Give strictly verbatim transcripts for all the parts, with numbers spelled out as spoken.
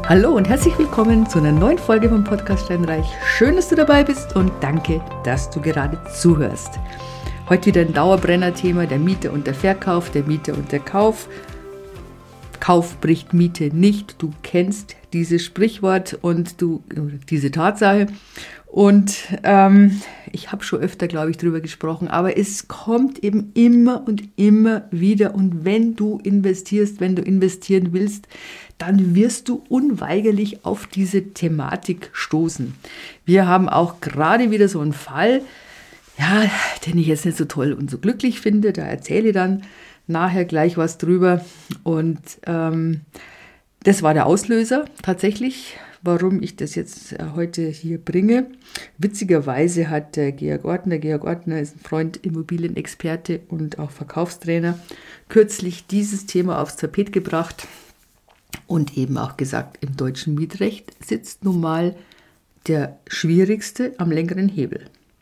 Hallo und herzlich willkommen zu einer neuen Folge vom Podcast Steinreich. Schön, dass du dabei bist und danke, dass du gerade zuhörst. Heute wieder ein Dauerbrenner-Thema, der Miete und der Verkauf, der Miete und der Kauf. Kauf bricht Miete nicht. Du kennst dieses Sprichwort und du diese Tatsache. Und ähm, ich habe schon öfter, glaube ich, drüber gesprochen, aber es kommt eben immer und immer wieder. Und wenn du investierst, wenn du investieren willst, dann wirst du unweigerlich auf diese Thematik stoßen. Wir haben auch gerade wieder so einen Fall, ja, den ich jetzt nicht so toll und so glücklich finde. Da erzähle ich dann nachher gleich was drüber. Und ähm, das war der Auslöser tatsächlich, warum ich das jetzt heute hier bringe. Witzigerweise hat der Georg Ortner, Georg Ortner ist ein Freund, Immobilienexperte und auch Verkaufstrainer, kürzlich dieses Thema aufs Tapet gebracht und eben auch gesagt, im deutschen Mietrecht sitzt nun mal der Schwierigste am längeren Hebel.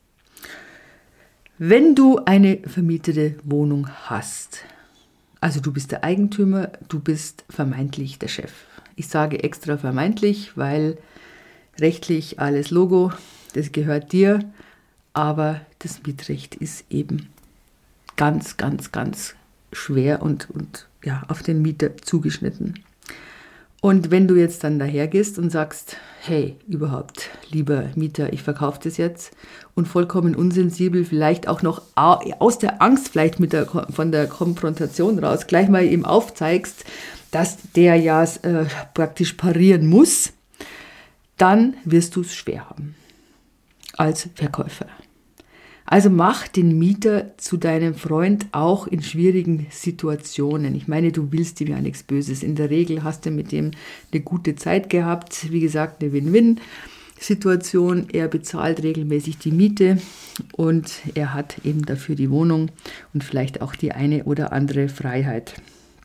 Wenn du eine vermietete Wohnung hast, also du bist der Eigentümer, du bist vermeintlich der Chef. Ich sage extra vermeintlich, weil rechtlich alles Logo, das gehört dir, aber das Mietrecht ist eben ganz, ganz, ganz schwer und, und ja, auf den Mieter zugeschnitten. Und wenn du jetzt dann dahergehst und sagst, hey, überhaupt, lieber Mieter, ich verkaufe das jetzt und vollkommen unsensibel, vielleicht auch noch aus der Angst, vielleicht mit der, von der Konfrontation raus, gleich mal ihm aufzeigst, dass der ja äh, praktisch parieren muss, dann wirst du es schwer haben als Verkäufer. Also mach den Mieter zu deinem Freund auch in schwierigen Situationen. Ich meine, du willst ihm ja nichts Böses. In der Regel hast du mit dem eine gute Zeit gehabt. Wie gesagt, eine Win-Win-Situation. Er bezahlt regelmäßig die Miete und er hat eben dafür die Wohnung und vielleicht auch die eine oder andere Freiheit.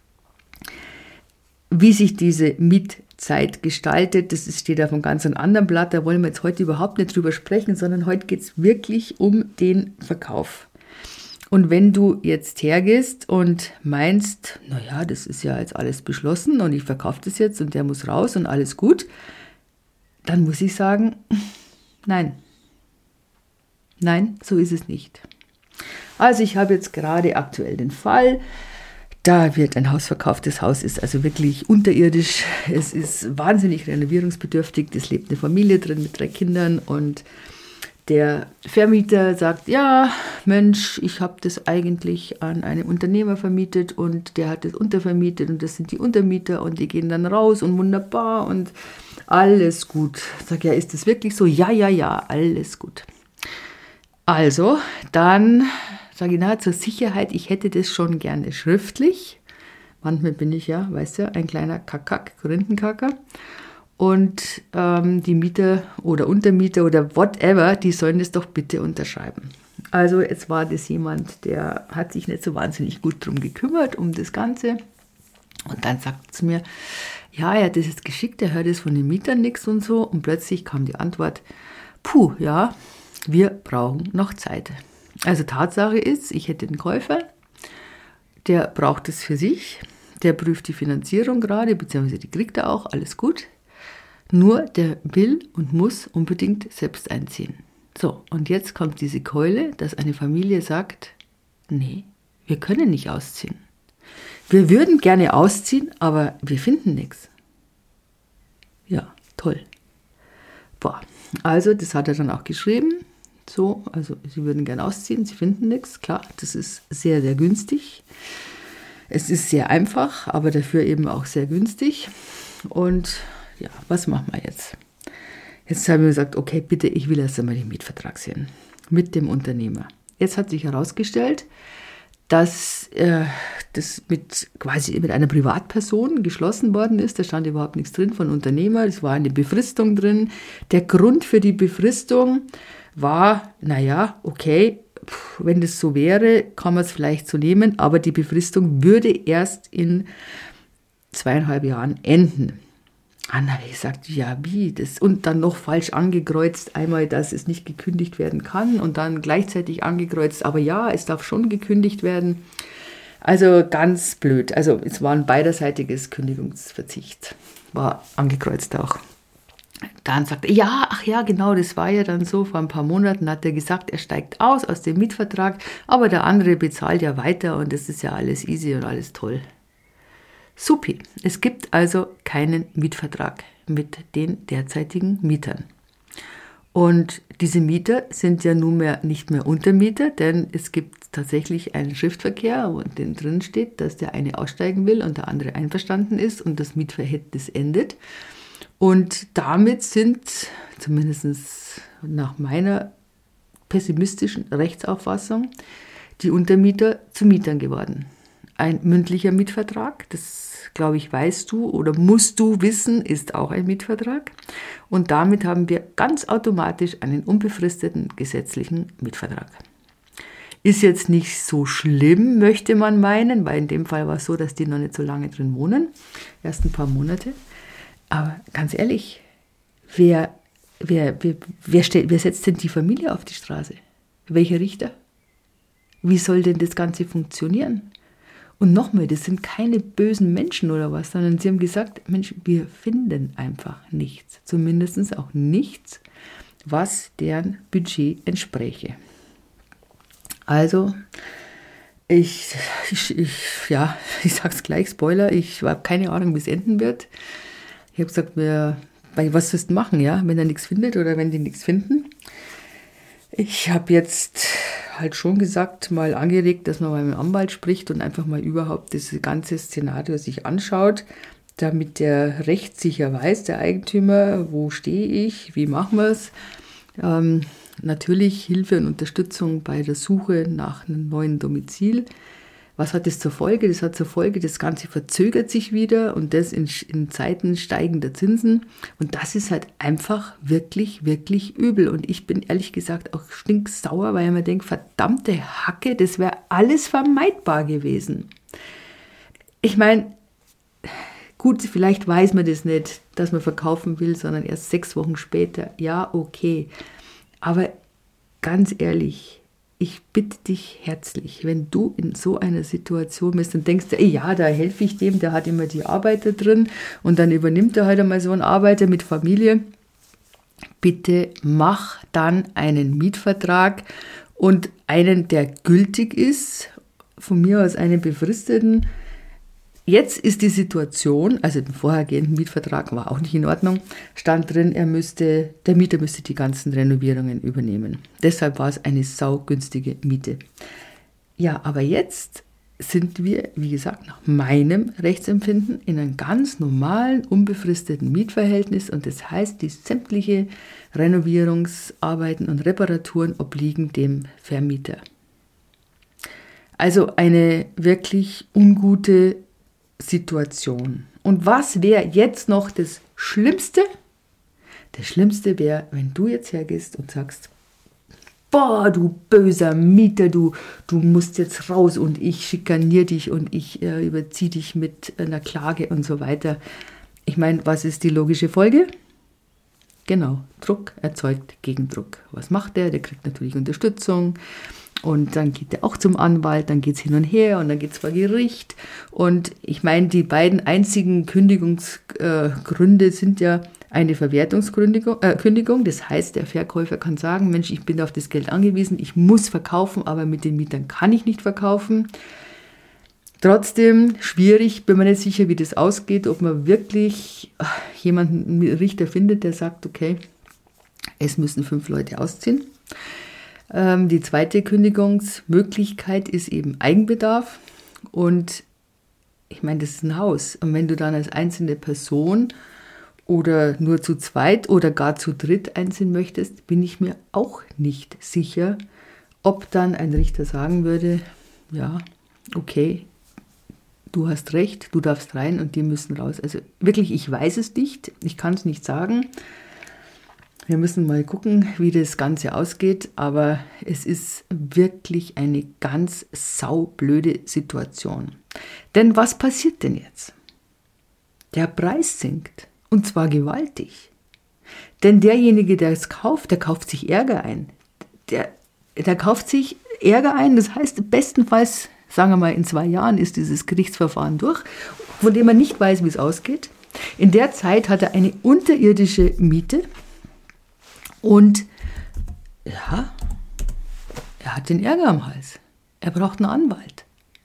Wie sich diese Mietzeit gestaltet, das steht auf einem ganz anderen Blatt, da wollen wir jetzt heute überhaupt nicht drüber sprechen, sondern heute geht es wirklich um den Verkauf. Und wenn du jetzt hergehst und meinst, naja, das ist ja jetzt alles beschlossen und ich verkaufe das jetzt und der muss raus und alles gut, dann muss ich sagen, nein, nein, so ist es nicht. Also ich habe jetzt gerade aktuell den Fall, da wird ein Haus verkauft. Das Haus ist also wirklich unterirdisch. Es ist wahnsinnig renovierungsbedürftig. Es lebt eine Familie drin mit drei Kindern und der Vermieter sagt, ja, Mensch, ich habe das eigentlich an einen Unternehmer vermietet und der hat das untervermietet und das sind die Untermieter und die gehen dann raus und wunderbar und alles gut. Ich sage, ja, ist das wirklich so? Ja, ja, ja, alles gut. Also, dann sage ich, na, zur Sicherheit, ich hätte das schon gerne schriftlich. Manchmal bin ich ja, weißt du, ein kleiner Kakak, Korinthenkacker. Und ähm, die Mieter oder Untermieter oder whatever, die sollen das doch bitte unterschreiben. Also jetzt war das jemand, der hat sich nicht so wahnsinnig gut drum gekümmert, um das Ganze. Und dann sagt es mir, ja, er hat das jetzt geschickt, er hört es von den Mietern nichts und so. Und plötzlich kam die Antwort, puh, ja, wir brauchen noch Zeit. Also Tatsache ist, ich hätte einen Käufer, der braucht es für sich, der prüft die Finanzierung gerade, beziehungsweise die kriegt er auch, alles gut. Nur der will und muss unbedingt selbst einziehen. So, und jetzt kommt diese Keule, dass eine Familie sagt, nee, wir können nicht ausziehen. Wir würden gerne ausziehen, aber wir finden nichts. Ja, toll. Boah, also das hat er dann auch geschrieben. So, also sie würden gerne ausziehen, sie finden nichts. Klar, das ist sehr, sehr günstig. Es ist sehr einfach, aber dafür eben auch sehr günstig. Und ja, was machen wir jetzt? Jetzt haben wir gesagt, okay, bitte, ich will erst einmal den Mietvertrag sehen mit dem Unternehmer. Jetzt hat sich herausgestellt, dass äh, das mit quasi mit einer Privatperson geschlossen worden ist. Da stand überhaupt nichts drin von Unternehmer. Es war eine Befristung drin. Der Grund für die Befristung war, naja, okay, wenn das so wäre, kann man es vielleicht so nehmen, aber die Befristung würde erst in zweieinhalb Jahren enden. Dann habe ich gesagt, ja, wie das? Und dann noch falsch angekreuzt, einmal, dass es nicht gekündigt werden kann und dann gleichzeitig angekreuzt, aber ja, es darf schon gekündigt werden. Also ganz blöd. Also es war ein beiderseitiges Kündigungsverzicht. war angekreuzt auch. Dann sagt er, ja, ach ja, genau, das war ja dann so, vor ein paar Monaten hat er gesagt, er steigt aus aus dem Mietvertrag, aber der andere bezahlt ja weiter und das ist ja alles easy und alles toll. Supi, es gibt also keinen Mietvertrag mit den derzeitigen Mietern. Und diese Mieter sind ja nunmehr nicht mehr Untermieter, denn es gibt tatsächlich einen Schriftverkehr, wo drin steht, dass der eine aussteigen will und der andere einverstanden ist und das Mietverhältnis endet. Und damit sind, zumindest nach meiner pessimistischen Rechtsauffassung, die Untermieter zu Mietern geworden. Ein mündlicher Mietvertrag, das glaube ich weißt du oder musst du wissen, ist auch ein Mietvertrag. Und damit haben wir ganz automatisch einen unbefristeten gesetzlichen Mietvertrag. Ist jetzt nicht so schlimm, möchte man meinen, weil in dem Fall war es so, dass die noch nicht so lange drin wohnen, erst ein paar Monate. Aber ganz ehrlich, wer, wer, wer, wer, stellt, wer setzt denn die Familie auf die Straße? Welcher Richter? Wie soll denn das Ganze funktionieren? Und nochmal, das sind keine bösen Menschen oder was, sondern sie haben gesagt, Mensch, wir finden einfach nichts. Zumindest auch nichts, was deren Budget entspräche. Also, ich, ich, ich ja, ich sag's gleich, Spoiler, ich habe keine Ahnung, wie es enden wird. Ich habe gesagt, wir, was sollst du machen, ja, wenn er nichts findet oder wenn die nichts finden? Ich habe jetzt halt schon gesagt, mal angeregt, dass man mal mit dem Anwalt spricht und einfach mal überhaupt das ganze Szenario sich anschaut, damit der rechtssicher weiß, der Eigentümer, wo stehe ich, wie machen wir es. Ähm, natürlich Hilfe und Unterstützung bei der Suche nach einem neuen Domizil. Was hat das zur Folge? Das hat zur Folge, das Ganze verzögert sich wieder und das in, in Zeiten steigender Zinsen. Und das ist halt einfach wirklich, wirklich übel. Und ich bin ehrlich gesagt auch stinksauer, weil ich mir denke, verdammte Hacke, das wäre alles vermeidbar gewesen. Ich meine, gut, vielleicht weiß man das nicht, dass man verkaufen will, sondern erst sechs Wochen später. Ja, okay. Aber ganz ehrlich, ich bitte dich herzlich, wenn du in so einer Situation bist und denkst, ey, ja, da helfe ich dem, der hat immer die Arbeiter drin und dann übernimmt er halt einmal so einen Arbeiter mit Familie, bitte mach dann einen Mietvertrag und einen, der gültig ist, von mir aus einen befristeten. Jetzt ist die Situation, also den vorhergehenden Mietvertrag war auch nicht in Ordnung, stand drin, er müsste, der Mieter müsste die ganzen Renovierungen übernehmen. Deshalb war es eine saugünstige Miete. Ja, aber jetzt sind wir, wie gesagt, nach meinem Rechtsempfinden in einem ganz normalen, unbefristeten Mietverhältnis und das heißt, die sämtliche Renovierungsarbeiten und Reparaturen obliegen dem Vermieter. Also eine wirklich ungute Situation. Und was wäre jetzt noch das Schlimmste? Das Schlimmste wäre, wenn du jetzt hergehst und sagst, boah, du böser Mieter, du, du musst jetzt raus und ich schikaniere dich und ich äh, überziehe dich mit einer Klage und so weiter. Ich meine, was ist die logische Folge? Genau, Druck erzeugt Gegendruck. Was macht der? Der kriegt natürlich Unterstützung. Und dann geht er auch zum Anwalt, dann geht es hin und her und dann geht es vor Gericht. Und ich meine, die beiden einzigen Kündigungsgründe äh, sind ja eine Verwertungskündigung. Äh, Kündigung. Das heißt, der Verkäufer kann sagen, Mensch, ich bin auf das Geld angewiesen, ich muss verkaufen, aber mit den Mietern kann ich nicht verkaufen. Trotzdem schwierig, bin mir nicht sicher, wie das ausgeht, ob man wirklich jemanden, einen Richter findet, der sagt, okay, es müssen fünf Leute ausziehen. Die zweite Kündigungsmöglichkeit ist eben Eigenbedarf und ich meine, das ist ein Haus und wenn du dann als einzelne Person oder nur zu zweit oder gar zu dritt einziehen möchtest, bin ich mir auch nicht sicher, ob dann ein Richter sagen würde, ja, okay, du hast recht, du darfst rein und die müssen raus. Also wirklich, ich weiß es nicht, ich kann es nicht sagen. Wir müssen mal gucken, wie das Ganze ausgeht, aber es ist wirklich eine ganz saublöde Situation. Denn was passiert denn jetzt? Der Preis sinkt und zwar gewaltig. Denn derjenige, der es kauft, der kauft sich Ärger ein. Der, der kauft sich Ärger ein, das heißt bestenfalls, sagen wir mal, in zwei Jahren ist dieses Gerichtsverfahren durch, von dem man nicht weiß, wie es ausgeht. In der Zeit hat er eine unterirdische Miete und ja, er hat den Ärger am Hals. Er braucht einen Anwalt.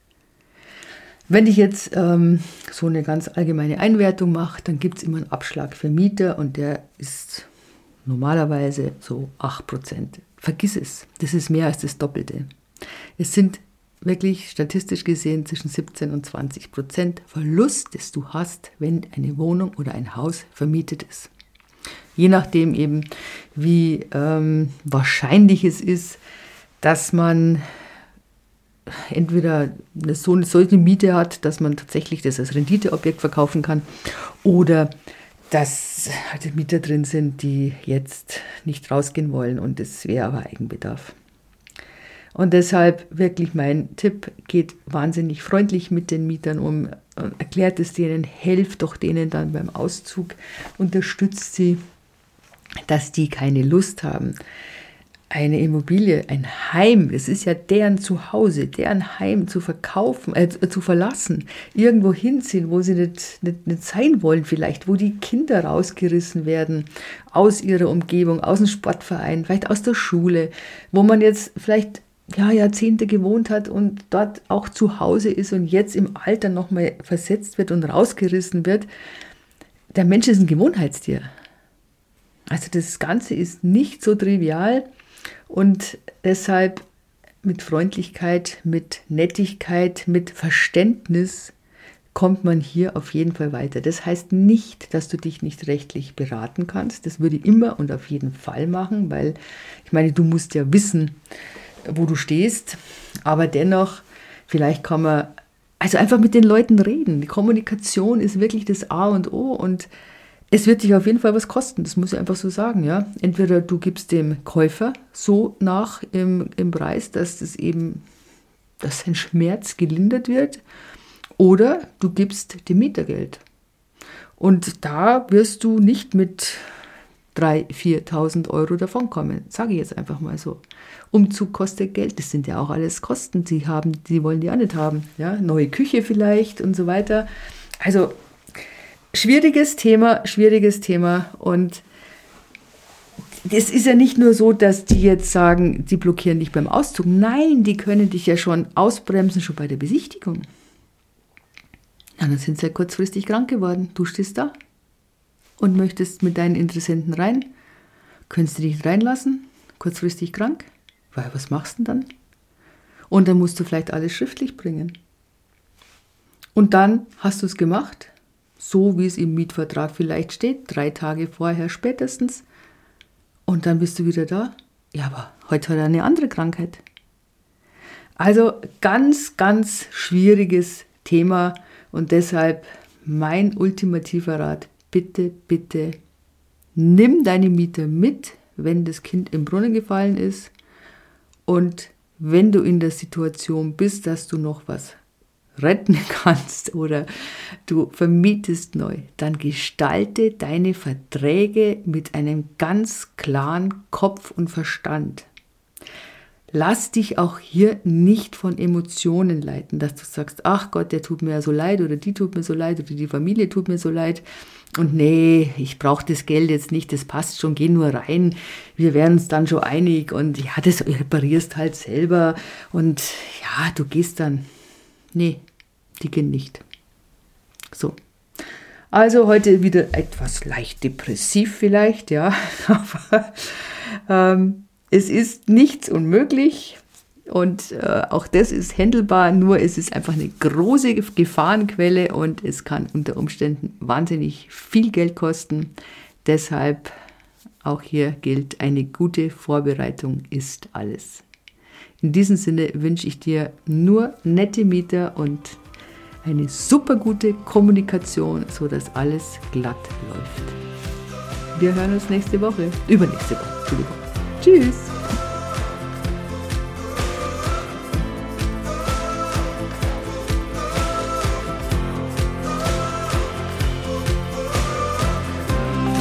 Wenn ich jetzt ähm, so eine ganz allgemeine Einwertung mache, dann gibt es immer einen Abschlag für Mieter und der ist normalerweise so acht Prozent. Vergiss es, das ist mehr als das Doppelte. Es sind wirklich statistisch gesehen zwischen siebzehn und zwanzig Prozent Verlust, das du hast, wenn eine Wohnung oder ein Haus vermietet ist. Je nachdem eben, wie ähm, wahrscheinlich es ist, dass man entweder eine, so eine solche Miete hat, dass man tatsächlich das als Renditeobjekt verkaufen kann, oder dass halt Mieter drin sind, die jetzt nicht rausgehen wollen und es wäre aber Eigenbedarf. Und deshalb wirklich mein Tipp, geht wahnsinnig freundlich mit den Mietern um, erklärt es denen, helft doch denen dann beim Auszug, unterstützt sie, dass die keine Lust haben. Eine Immobilie, ein Heim, das ist ja deren Zuhause, deren Heim zu verkaufen, äh, zu verlassen, irgendwo hinziehen, wo sie nicht, nicht, nicht sein wollen vielleicht, wo die Kinder rausgerissen werden aus ihrer Umgebung, aus dem Sportverein, vielleicht aus der Schule, wo man jetzt vielleicht ja, Jahrzehnte gewohnt hat und dort auch zu Hause ist und jetzt im Alter nochmal versetzt wird und rausgerissen wird. Der Mensch ist ein Gewohnheitstier. Also das Ganze ist nicht so trivial. Und deshalb mit Freundlichkeit, mit Nettigkeit, mit Verständnis kommt man hier auf jeden Fall weiter. Das heißt nicht, dass du dich nicht rechtlich beraten kannst. Das würde ich immer und auf jeden Fall machen, weil ich meine, du musst ja wissen, wo du stehst. Aber dennoch, vielleicht kann man also einfach mit den Leuten reden. Die Kommunikation ist wirklich das A und O und es wird dich auf jeden Fall was kosten, das muss ich einfach so sagen. Ja? Entweder du gibst dem Käufer so nach im, im Preis, dass das eben, dass sein Schmerz gelindert wird, oder du gibst dem Mieter Geld. Und da wirst du nicht mit dreitausend, viertausend Euro davonkommen, sage ich jetzt einfach mal so. Umzug kostet Geld, das sind ja auch alles Kosten, die, haben, die wollen die auch nicht haben. Ja? Neue Küche vielleicht und so weiter. Also schwieriges Thema, schwieriges Thema und es ist ja nicht nur so, dass die jetzt sagen, die blockieren dich beim Auszug. Nein, die können dich ja schon ausbremsen, schon bei der Besichtigung. Ja, dann sind sie ja kurzfristig krank geworden. Du stehst da und möchtest mit deinen Interessenten rein. Könntest du dich nicht reinlassen? Kurzfristig krank? Weil, was machst du denn dann? Und dann musst du vielleicht alles schriftlich bringen. Und dann hast du es gemacht, so wie es im Mietvertrag vielleicht steht, drei Tage vorher spätestens. Und dann bist du wieder da. Ja, aber heute hat er eine andere Krankheit. Also ganz, ganz schwieriges Thema und deshalb mein ultimativer Rat, bitte, bitte nimm deine Mieter mit, wenn das Kind im Brunnen gefallen ist und wenn du in der Situation bist, dass du noch was retten kannst oder du vermietest neu, dann gestalte deine Verträge mit einem ganz klaren Kopf und Verstand. Lass dich auch hier nicht von Emotionen leiten, dass du sagst, ach Gott, der tut mir ja so leid oder die tut mir so leid oder die Familie tut mir so leid und nee, ich brauche das Geld jetzt nicht, das passt schon, geh nur rein, wir werden uns dann schon einig und ja, das reparierst halt selber und ja, du gehst dann. Nee, die gehen nicht. So. Also heute wieder etwas leicht depressiv vielleicht, ja, aber ähm, es ist nichts unmöglich und äh, auch das ist handelbar, nur es ist einfach eine große Gefahrenquelle und es kann unter Umständen wahnsinnig viel Geld kosten. Deshalb auch hier gilt, eine gute Vorbereitung ist alles. In diesem Sinne wünsche ich dir nur nette Mieter und eine super gute Kommunikation, sodass alles glatt läuft. Wir hören uns nächste Woche, übernächste Woche, Entschuldigung. Tschüss!